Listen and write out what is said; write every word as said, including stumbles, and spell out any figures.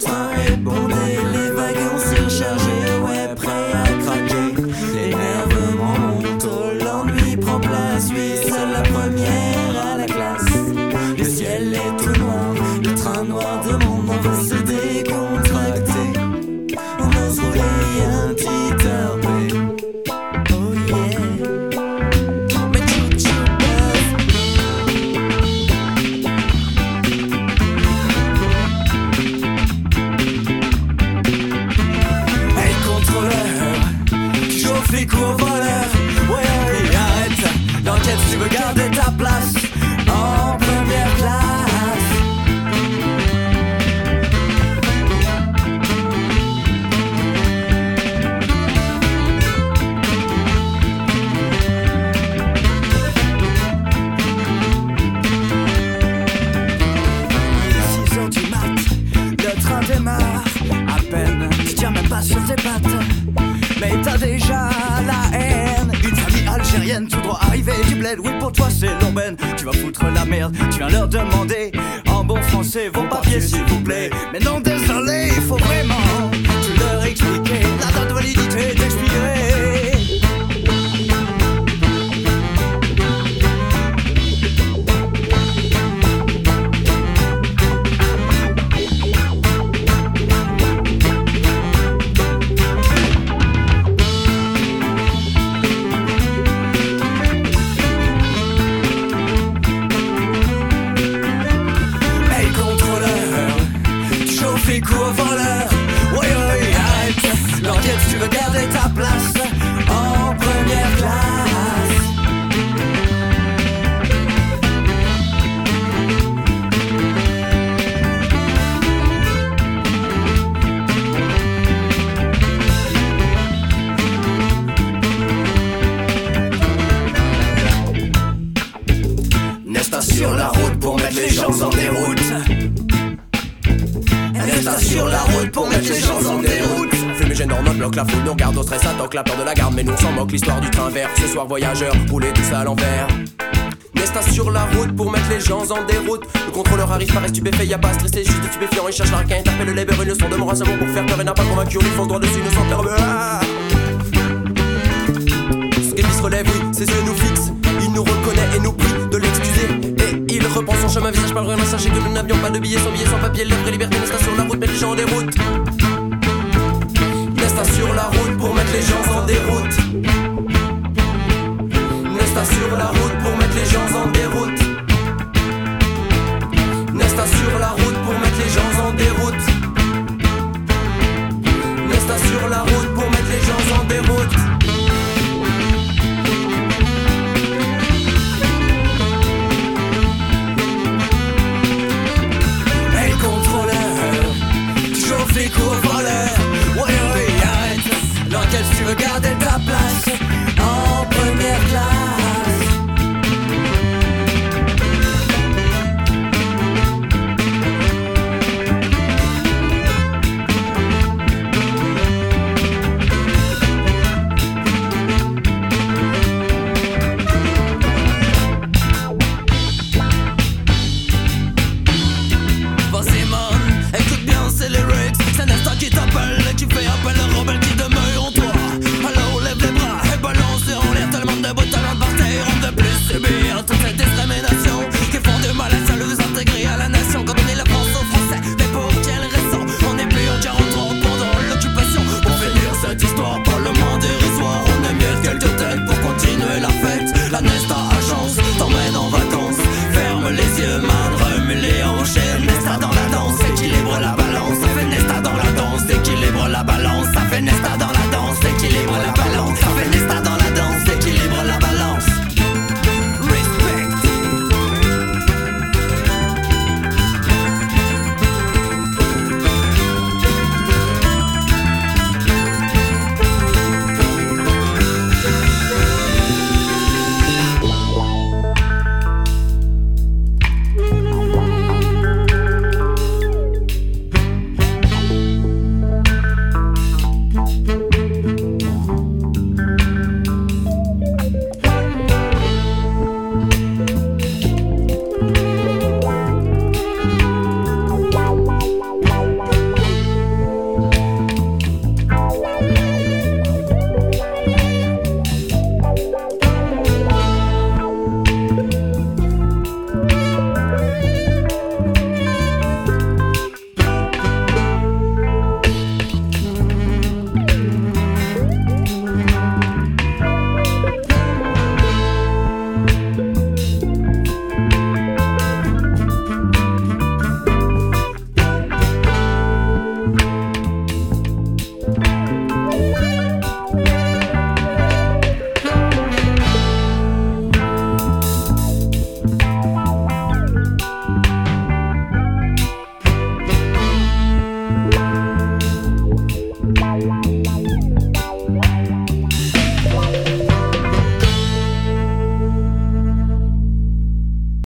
train est bondé, les wagons surchargés, ouais, prêts à craquer. L'énervement monte, l'ennui prend place, oui, seule la première à la classe. Le ciel est tout noir, le train noir de mon monde veut se décontracter. On ose rouler un petit R P. Oh yeah. Mais tu tu buzz. Hey contrôleur, tu chauffes les cours voleurs. Ouais, ouais, arrête l'enquête, tu veux garder ta place en première classe. six heures du mat, le train démarre. À peine, tu tiens même pas sur tes pattes, mais t'as déjà la haine. Une famille algérienne tout droit arrivée du bled. Oui, pour toi c'est l'urbaine, tu vas foutre la merde. Tu viens leur demander en bon français vos papiers s'il vous plaît. Mais non désolé, il faut vraiment tu leur expliquer la date de validité d'expirer. Fais cours voleur, oui oui arrête l'enquête, tu veux garder ta place en première classe. N'est-ce pas sur la route pour mettre les gens en déroute? Reste sur la route pour mettre les gens en déroute. Fumigène dans notre bloc, la foule nous regarde au stress, attaque la peur de la garde, mais nous on s'en moque. L'histoire du train vert, ce soir voyageur, rouler tout ça à l'envers. Nesta sur la route pour mettre les gens en déroute. Le contrôleur arrive par stupéfait, y'a pas à stresser, juste stupéfiant. Il cherche la requin, interpelle le labeur, une leçon de morale seulement pour faire peur et n'a pas convaincu. Il fonce droit dessus, ne s'en perd. Ah ce qu'Elvis se relève, oui, ses yeux nous fixent. Il nous reconnaît et nous prie de l'excuser. Et il reprend son chemin, visage par le rien, sachez que nous n'avions pas de billets, sans billets, sans papier. La vraie liberté, Nesta sur la route, mettre les gens en déroute. Nesta sur la route pour mettre les gens en déroute. Nesta sur la route pour mettre les gens en déroute.